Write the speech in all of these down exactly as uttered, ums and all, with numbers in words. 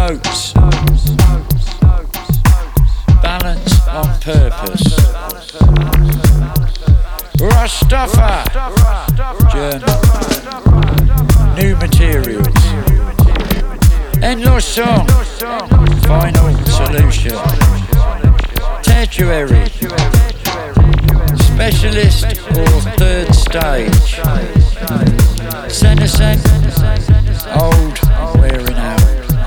notes, balance on purpose. Rastafari, German, new materials. Endless song, final solution. Tertiary, specialist or third stage. Senescent, old, wearing out.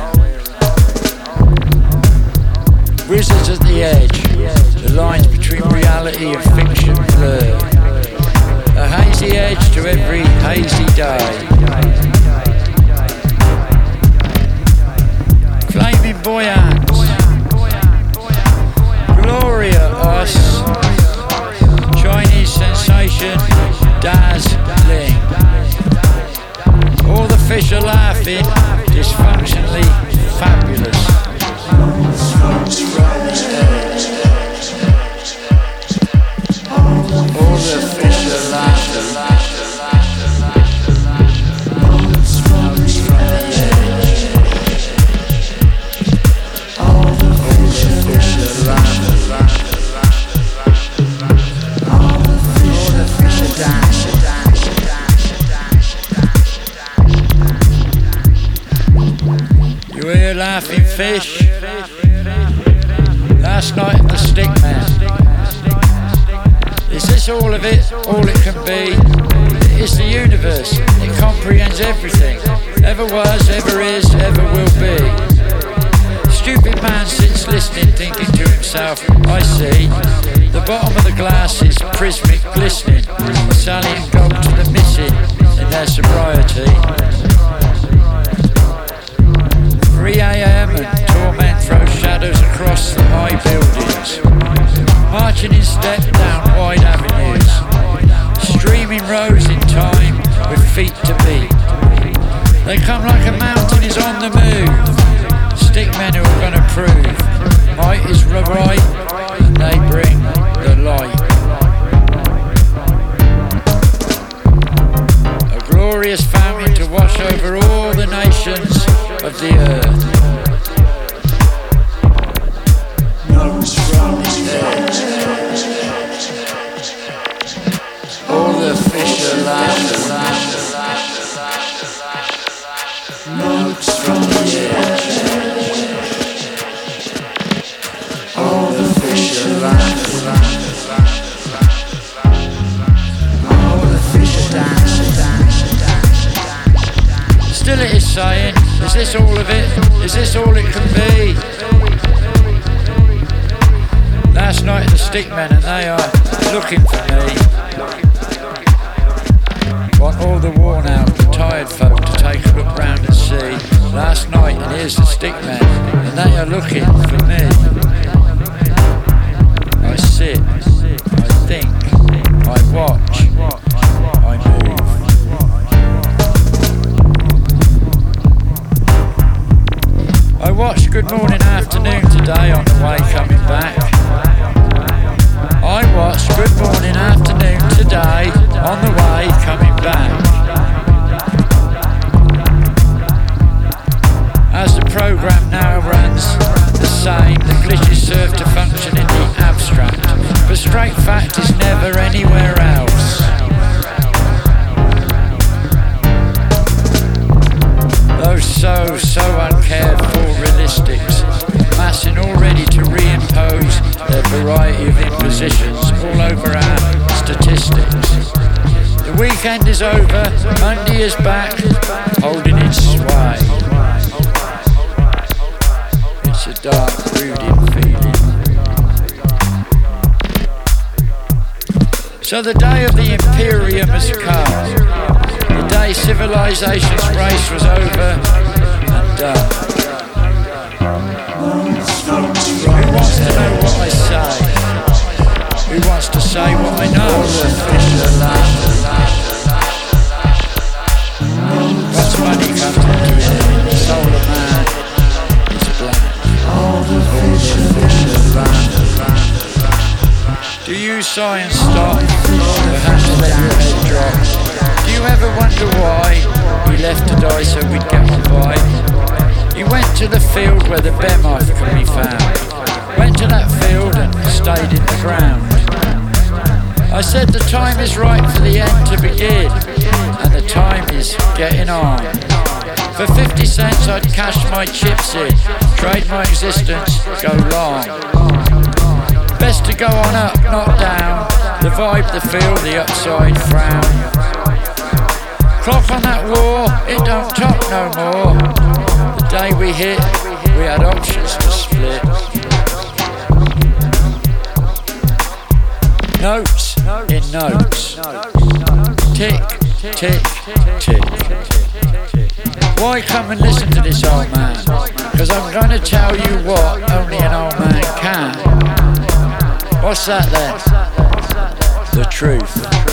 Wizards at the edge, the lines between reality and fiction blur. A hazy edge to every hazy day. Flaming buoyants, Gloria us, Chinese sensation, dazzling. All the fish are laughing, dysfunctionally fabulous. All the fish are laughing. You hear laughing fish? Last night at the Stickman. Is this all of it? All it can be? It's the universe. It comprehends everything. Ever was, ever is, ever will be. Stupid man sits listening, thinking to himself, I see. The bottom of the glass is prismic glistening. Salient gold to the missing in their sobriety. three a.m. and torment throws shadows across the high buildings. Marching in step down wide avenues. Streaming rows in time with feet to beat. They come like a mountain is on the move. Stickmen who are gonna prove might is right, and they bring the light. A glorious famine to wash over all the nations of the earth. Notes from the edge. All the fish are laughing. Notes from the edge. All the fish are laughing. All the fish are dancing. Still it is saying, is this all of it? Is this all it can be? Last night at the Stickman and they are looking for me. Want all the worn out, the tired folk to take a look round and see. Last night and here's the Stickman and they are looking for me. I sit, I think, I watch, I move. I watched Good Morning Afternoon today on the way coming back. I watched Good Morning Afternoon today on the way coming back. As the programme now runs the same, the glitches serve to function in the abstract, but straight fact is never anywhere else. Those so, so uncared for realistics, massing all ready to reimpose their variety of impositions all over our statistics. The weekend is over, Monday is back, holding its sway. It's a dark, brooding feeling. So the day of the Imperium has come. The day civilization's race was over and done. Who wants to know what I say? Who wants to say what I know? The fish are laughing. What's money comes into it? The soul of man is black. All the fish are laughing. Do you sigh and stop? Perhaps let your head drop. Do you ever wonder why we left to die so we'd get on by? He went to the field where the behemoth can be found. Went to that field and stayed in the ground. I said the time is right for the end to begin, and the time is getting on. For fifty cents I'd cash my chips in, trade my existence, go long. Best to go on up, not down, the vibe, the feel, the upside frown. Clock on that war, it don't top no more. The day we hit, we had options to split. Notes in notes. Tick, tick, tick. Why come and listen to this old man? Cause I'm gonna tell you what only an old man can. What's that then? The truth.